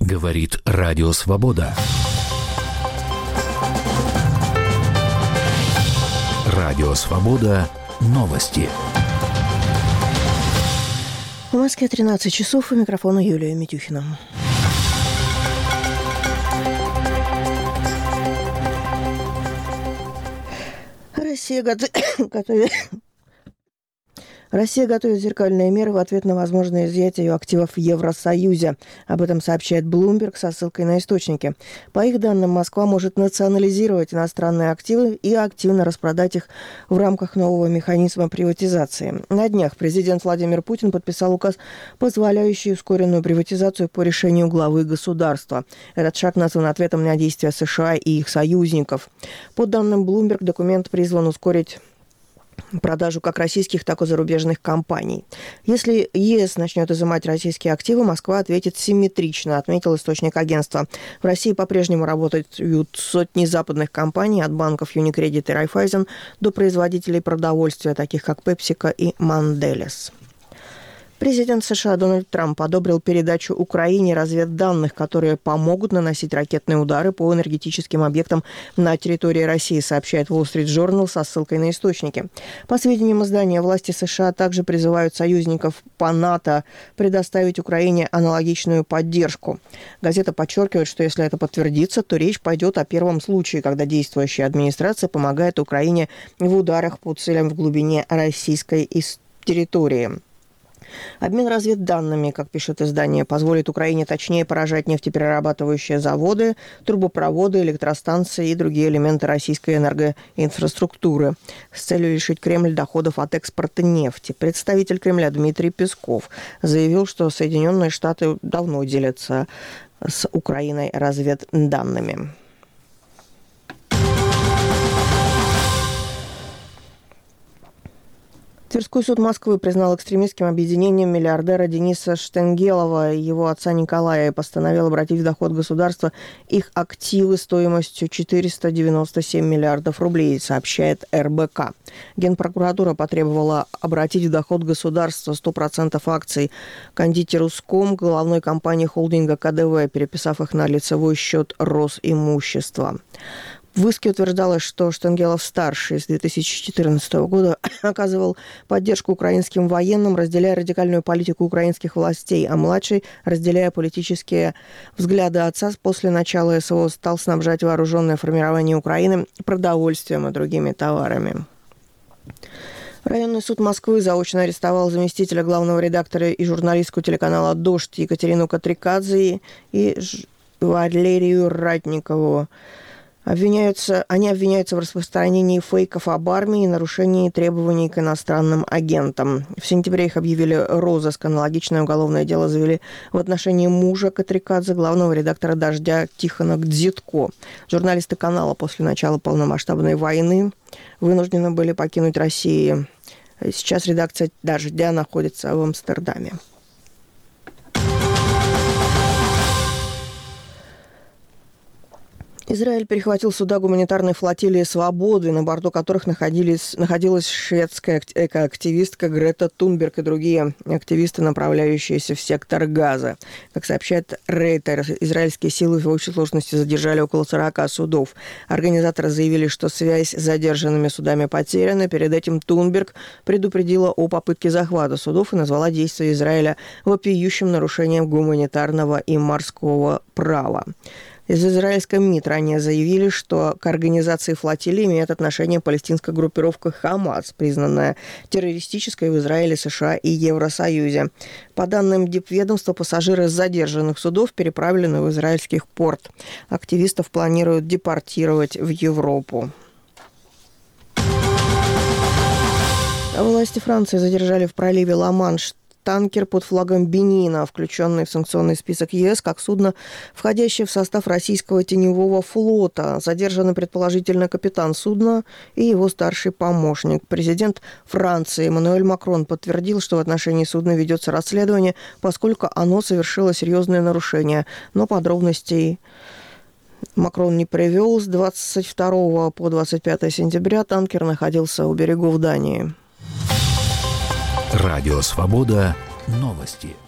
Говорит Радио Свобода. Радио Свобода. Новости. В Москве 13 часов. У микрофона Юлия Митюхина. Россия готовит зеркальные меры в ответ на возможное изъятие ее активов в Евросоюзе. Об этом сообщает Bloomberg со ссылкой на источники. По их данным, Москва может национализировать иностранные активы и активно распродать их в рамках нового механизма приватизации. На днях президент Владимир Путин подписал указ, позволяющий ускоренную приватизацию по решению главы государства. Этот шаг назван ответом на действия США и их союзников. По данным Bloomberg, документ призван ускорить продажу как российских, так и зарубежных компаний. Если ЕС начнет изымать российские активы, Москва ответит симметрично, отметил источник агентства. В России по-прежнему работают сотни западных компаний, от банков Unicredit и Raiffeisen до производителей продовольствия, таких как PepsiCo и Mondelez. Президент США Дональд Трамп одобрил передачу Украине разведданных, которые помогут наносить ракетные удары по энергетическим объектам на территории России, сообщает Wall Street Journal со ссылкой на источники. По сведениям издания, власти США также призывают союзников по НАТО предоставить Украине аналогичную поддержку. Газета подчеркивает, что если это подтвердится, то речь пойдет о первом случае, когда действующая администрация помогает Украине в ударах по целям в глубине российской территории. Обмен разведданными, как пишет издание, позволит Украине точнее поражать нефтеперерабатывающие заводы, трубопроводы, электростанции и другие элементы российской энергоинфраструктуры с целью лишить Кремль доходов от экспорта нефти. Представитель Кремля Дмитрий Песков заявил, что Соединенные Штаты давно делятся с Украиной разведданными. Тверской суд Москвы признал экстремистским объединением миллиардера Дениса Штенгелова и его отца Николая и постановил обратить в доход государства их активы стоимостью 497 миллиардов рублей, сообщает РБК. Генпрокуратура потребовала обратить в доход государства 100% акций кондитеру «Ском», головной компании холдинга КДВ, переписав их на лицевой счет Росимущества. В иске утверждалось, что Штенгелов-старший с 2014 года оказывал поддержку украинским военным, разделяя радикальную политику украинских властей, а младший, разделяя политические взгляды отца, после начала СВО стал снабжать вооруженное формирование Украины продовольствием и другими товарами. Районный суд Москвы заочно арестовал заместителя главного редактора и журналистку телеканала «Дождь» Екатерину Катрикадзе и Валерию Ратникову. Они обвиняются в распространении фейков об армии и нарушении требований к иностранным агентам. В сентябре их объявили розыск. Аналогичное уголовное дело завели в отношении мужа Катрикадзе, главного редактора «Дождя» Тихона Гдзитко. Журналисты канала после начала полномасштабной войны вынуждены были покинуть Россию. Сейчас редакция «Дождя» находится в Амстердаме. Израиль перехватил суда гуманитарной флотилии «Свободы», на борту которых находилась шведская экоактивистка Грета Тунберг и другие активисты, направляющиеся в сектор Газа. Как сообщает Рейтер, израильские силы в общей сложности задержали около 40 судов. Организаторы заявили, что связь с задержанными судами потеряна. Перед этим Тунберг предупредила о попытке захвата судов и назвала действия Израиля вопиющим нарушением гуманитарного и морского права. Из израильской МИД ранее заявили, что к организации флотилии имеет отношение палестинская группировка «Хамас», признанная террористической в Израиле, США и Евросоюзе. По данным дипведомства, пассажиры с задержанных судов переправлены в израильский порт. Активистов планируют депортировать в Европу. Власти Франции задержали в проливе Ла-Манш танкер под флагом Бенина, включенный в санкционный список ЕС, как судно, входящее в состав российского теневого флота. Задержаны предположительно капитан судна и его старший помощник. Президент Франции Эммануэль Макрон подтвердил, что в отношении судна ведется расследование, поскольку оно совершило серьезные нарушения. Но подробностей Макрон не привел. С 22 по 25 сентября танкер находился у берегов Дании. Радио «Свобода». Новости.